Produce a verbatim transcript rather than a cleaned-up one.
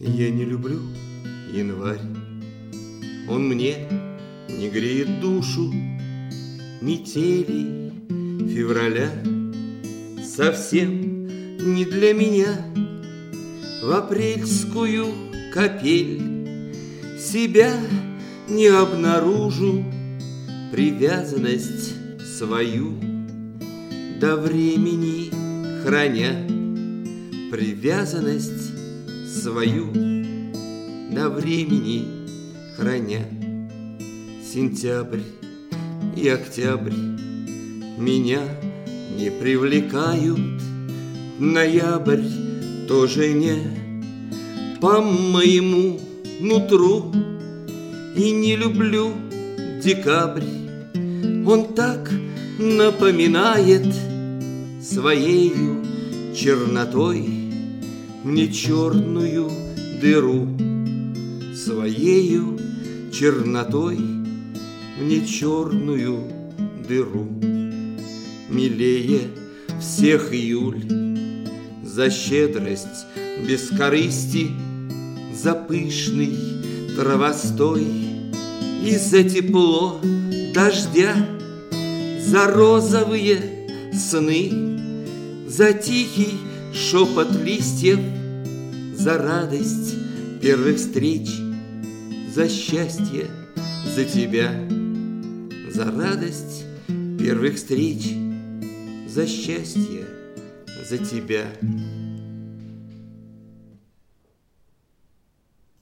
Я не люблю январь, он мне не греет душу. Метели февраля совсем не для меня. В апрельскую капель себя не обнаружу, привязанность свою до времени храня, привязанность свою до времени храня. Сентябрь и октябрь меня не привлекают, ноябрь тоже не по моему нутру. И не люблю декабрь, он так напоминает своею чернотой мне черную дыру, своею чернотой мне черную дыру. Милее всех июль за щедрость без корысти, за пышный травостой и за тепло дождя, за розовые сны, за тихий шепот листьев, за радость первых встреч, за счастье, за тебя, за радость первых встреч, за счастье, за тебя.